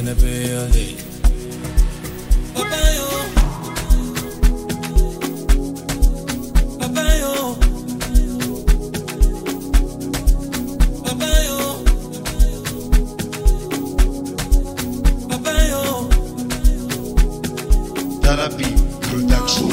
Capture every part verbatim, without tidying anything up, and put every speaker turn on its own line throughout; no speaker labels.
the building. Papayo, papayo, papayo, papayo.
Therapy Production.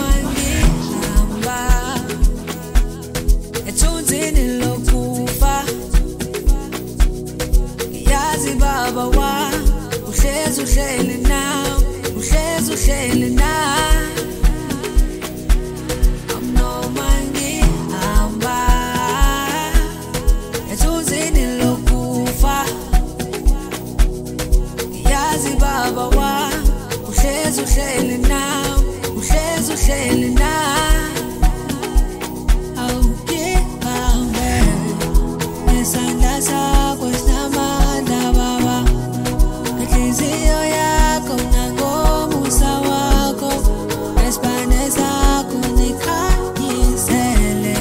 Baba wa uhlezi uhleli now uhlezi uhleli now amnoma ngihamba ethunzini lokufa yazi baba wa uhlezi uhleli now uhlezi uhleli now awukihambe nesandla sakho sinamandla baba inhliziyo yakho nangomusa wakho nesibane sakho nikhanyisele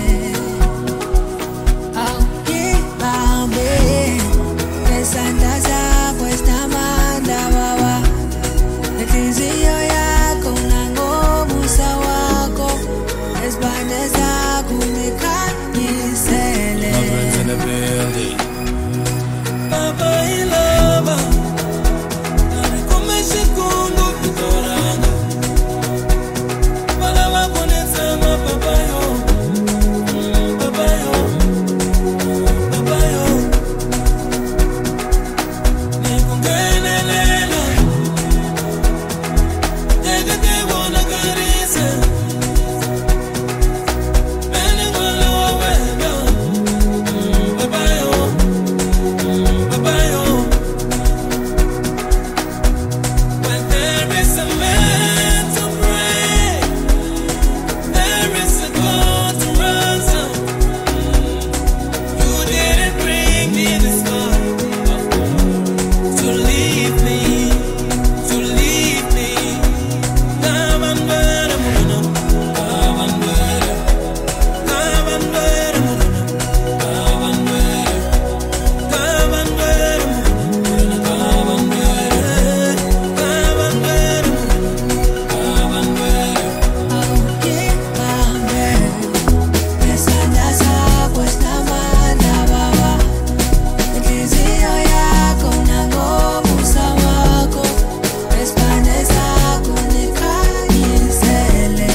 awukihambe nesandla sakho sinamandla baba inhliziyo yakho nangomusa wakho nesibane sakho nikhanyisele.
Lovers in the building. Papa ilava, nare come secondo pitoranga. Palava konetsama papayo, papayo, papayo. Nikungenelela, teke te bona karisa. Mene wala wawenda, papayo. When there is a man to pray, there is a God to ransom. You didn't bring me this far to leave me, to leave me. Kavandwere murana, kavandwere, kavandwere murana, kavandwere, kavandwere murana, kavandwere, kavandwere murana, kavandwere.
Awukihambe nesandla sakho sinamandla baba inhliziyo yakho nangomusa wakho nesibane sakho nikhanyisele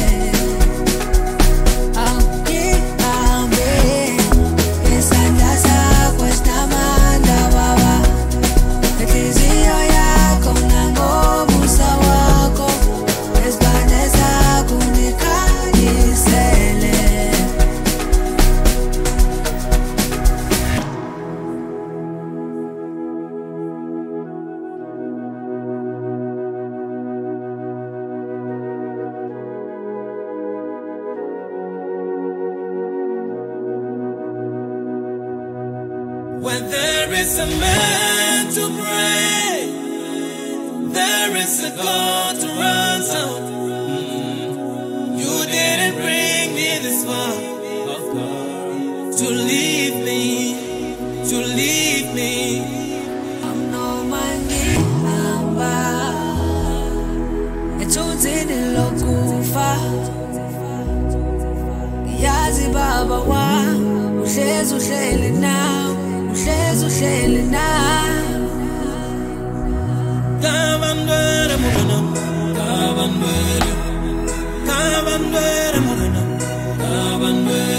awukihambe nesandla sakho sinamandla baba inhliziyo yakho nangomusa wakho nesibane sakho nikhanyisele.
When there is a man to pray, there is a God to ransom. You didn't bring me this far to leave me, to leave me.
Amnoma ngihamba ethunzini lokufa yazi baba wa uhlezi uhleli now uhlezi uhleli now
Kavandwere murana, kavandwere, kavandwere murana, kavandwere.